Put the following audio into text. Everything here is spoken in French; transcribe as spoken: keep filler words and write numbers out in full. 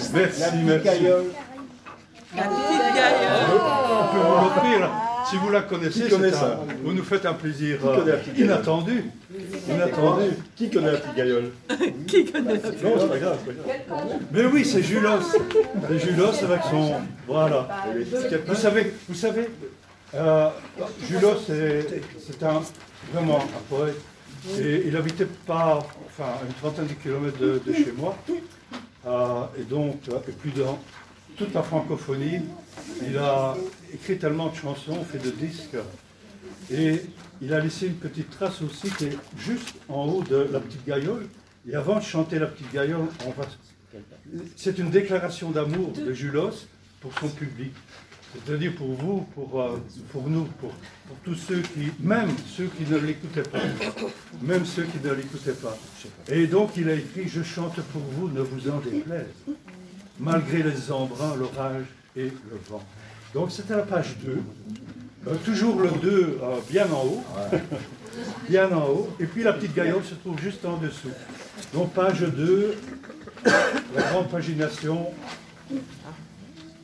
Merci, La petite merci. gaïole. La petite gaïole. On peut vous l'offrir. Si vous la connaissez, Qui connaît c'est ça un- vous nous faites un plaisir Qui connaît la petite gaïole inattendu. Inattendu. Qui connaît la petite gaïole? Qui connaît la petite Non, c'est pas grave. c'est pas grave. Mais oui, c'est Julos. C'est Julos avec son... Voilà. Vous savez, vous savez euh, Julos, c'est c'est un, vraiment un poète. Et il habitait pas, enfin, à une trentaine de kilomètres de, de chez moi. Euh, et donc, euh, et puis dans toute la francophonie, il a écrit tellement de chansons, fait de disques. Et il a laissé une petite trace aussi qui est juste en haut de la petite gaïole. Et avant de chanter la petite gaïole, on va... c'est une déclaration d'amour de Julos pour son public. C'est-à-dire pour vous, pour, euh, pour nous, pour, pour tous ceux qui, même ceux qui ne l'écoutaient pas, même ceux qui ne l'écoutaient pas. Et donc il a écrit « Je chante pour vous, ne vous en déplaise, malgré les embruns, l'orage et le vent ». Donc c'était la page deux, euh, toujours le deux euh, bien en haut, bien en haut, et puis la petite gaïole se trouve juste en dessous. Donc page deux, la grande pagination,